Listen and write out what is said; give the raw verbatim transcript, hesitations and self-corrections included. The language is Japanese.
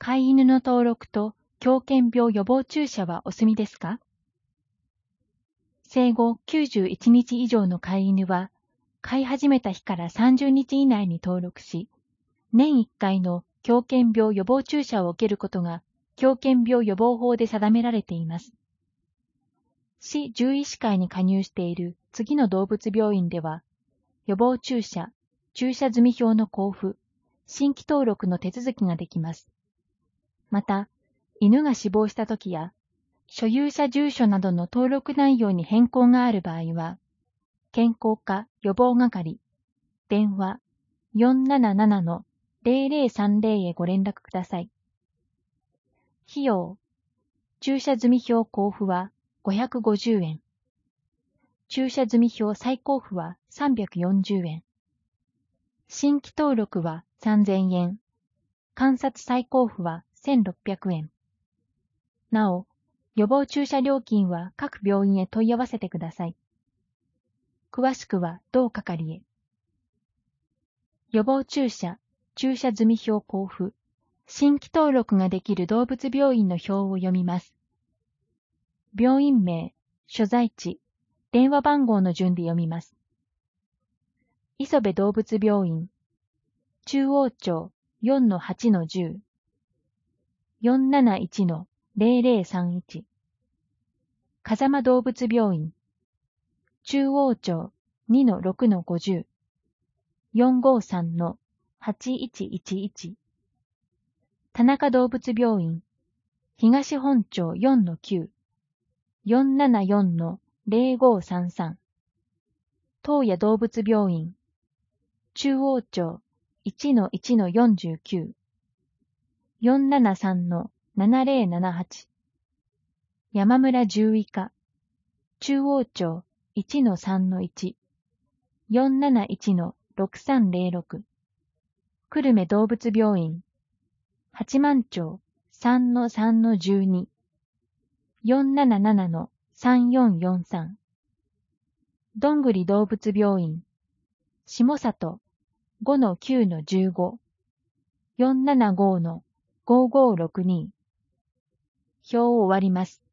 飼い犬の登録と狂犬病予防注射はお済みですか？生後きゅうじゅういちにち以上の飼い犬は、飼い始めた日からさんじゅうにち以内に登録し、年いっかいの狂犬病予防注射を受けることが狂犬病予防法で定められています。市獣医師会に加入している次の動物病院では、予防注射、注射済表の交付、新規登録の手続きができます。また、犬が死亡したときや、所有者住所などの登録内容に変更がある場合は、健康課予防係、電話 よんなななのゼロゼロさんゼロ へご連絡ください。費用、注射済表交付はごひゃくごじゅうえん。注射済表再交付はさんびゃくよんじゅうえん。新規登録はさんぜんえん。観察再交付はせんろっぴゃくえん。なお、予防注射料金は各病院へ問い合わせてください。詳しくは同係へ。予防注射、注射済表交付、新規登録ができる動物病院の表を読みます。病院名、所在地、電話番号の順で読みます。磯部動物病院、中央町 よんのはちのじゅう、よんなないちのゼロゼロさんいち、風間動物病院、中央町 にのろくのごじゅう、よんごさんのはちいちいちいち、田中動物病院、東本町 よんのきゅう、よんななよんのゼロごさんさん、東野動物病院、中央町 いちのいちのよんじゅうきゅう、よんななさんのななゼロななはち、山村獣医科、中央町 いちのさんのいち、よんなないちのろくさんゼロろく、久留米動物病院、八幡町 さんのさんのじゅうに、よんなななのさんよんよんさん、どんぐり動物病院、下里 ごのきゅうのじゅうご、よんななごのごごろくに、表を終わります。